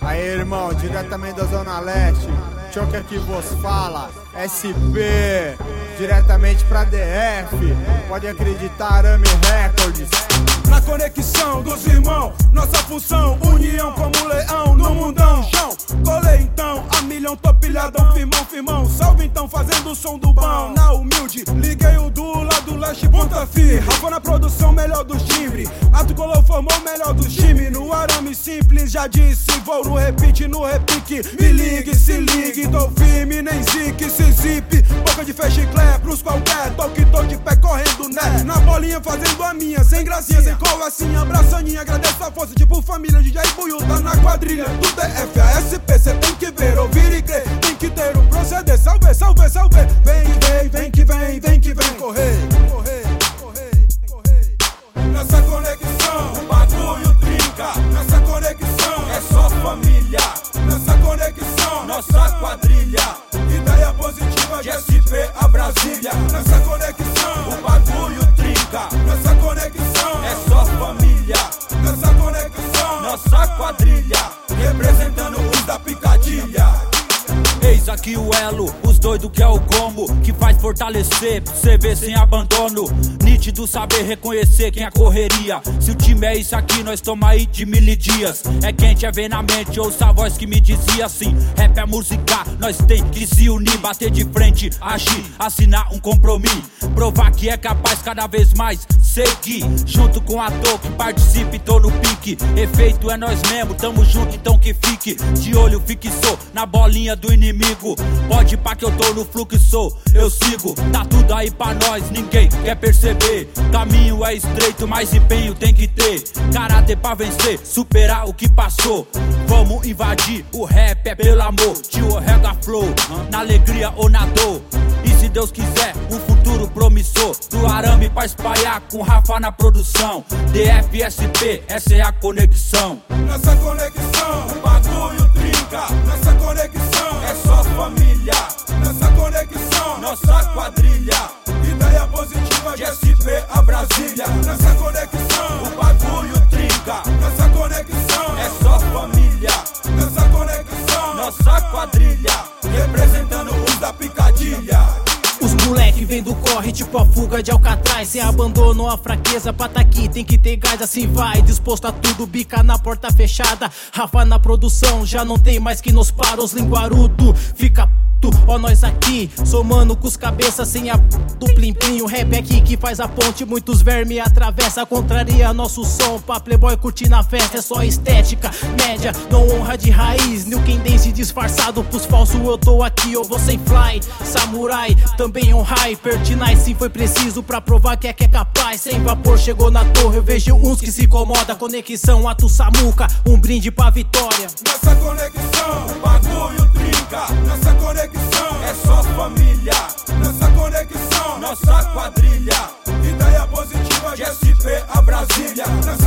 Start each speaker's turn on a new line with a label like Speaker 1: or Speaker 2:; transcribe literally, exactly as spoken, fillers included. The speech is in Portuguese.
Speaker 1: Aí, irmão, diretamente da Zona Leste, Choker que vos fala, S P, diretamente pra D F, pode acreditar, Arame Records.
Speaker 2: Na conexão dos irmãos, nossa função, união como leão no mundão, chão. Colei então, a milhão, tô pilhadão, firmão, firmão. Salve então, fazendo o som do bom, na humilde. Liguei o do lá do leste, ponta firme. Rafa na produção, melhor dos timbres. Ato colou, formou o melhor dos times. No arame simples, já disse, vou no repeat, no repique. Me ligue, se ligue, tô firme, nem zique, se zipe. Boca de fecha e clé, pros qualquer, tô que tô de pé correndo, né? Na bolinha fazendo a minha, sem gracinha, sem cor assim, abraçaninha, agradeço a força, tipo família, D J Buiu tá na quadrilha do D F A S P, cê tem que ver, ouvir e crer, tem que ter um proceder, salve, salve, salve, vem que vem, vem que vem, vem que vem, correr, correr, correr, correr. Nessa conexão, o bagulho trinca, nessa conexão, é só família, nessa conexão, nossa quadrilha, ideia positiva de S P a Brasília, nessa conexão, o bagulho trinca, nessa conexão, é só família, nessa conexão, nossa quadrilha, representando os da picadilha.
Speaker 3: Eis aqui o elo, os doidos que é o combo, que faz fortalecer, pra cê ver sem abandono. Nítido saber reconhecer quem é correria. Se o time é isso aqui, nós toma aí de mil dias. É quente, é ver na mente, ouça a voz que me dizia assim: rap é música, nós tem que se unir, bater de frente, agir, assinar um compromisso, provar que é capaz cada vez mais seguir. Junto com a ator que participe, tô no pique. Efeito é nós mesmo, tamo junto, então que fique de olho, fixou na bolinha do inimigo. Pode ir pá que eu tô no fluxo, eu sigo, tá tudo aí pra nós, ninguém quer perceber. Caminho é estreito, mas empenho tem que ter. Caráter pra vencer, superar o que passou. Vamos invadir, o rap é pelo amor. Tio Rega Flow, na alegria ou na dor. E se Deus quiser, um futuro promissor. Do arame pra espalhar, com Rafa na produção. D F S P, essa é a conexão.
Speaker 2: Nessa conexão, o bagulho trinca. Nessa conexão, é só família. Nessa conexão, nossa quadrilha, ideia positiva de S P a Brasília. Nessa conexão, o bagulho trinca. Nessa conexão, é só família. Nessa conexão, nossa quadrilha, representando os da picadilha.
Speaker 4: Os moleque vem do corre, tipo a fuga de Alcatraz. Sem abandono, a fraqueza pra tá aqui, tem que ter gás, assim vai. Disposto a tudo, bica na porta fechada. Rafa na produção, já não tem mais que nos para. Os linguarudo, fica ó nós aqui, somando com os cabeças sem a do plim-plim. O rap aqui que faz a ponte, muitos vermes atravessa. Contraria nosso som, pra playboy curtir na festa. É só estética, média, não honra de raiz. New Ken Dance disfarçado pros falsos, eu tô aqui, eu vou sem fly. Samurai, também on high, pertinaz, sim foi preciso pra provar que é que é capaz. Sem vapor chegou na torre, eu vejo uns que se incomoda. Conexão, ato Samuca, um brinde pra vitória.
Speaker 2: Nessa conexão, o bagulho trinca. Nessa conexão, é só família. Nessa conexão, nossa quadrilha, ideia positiva de S P a Brasília. Nessa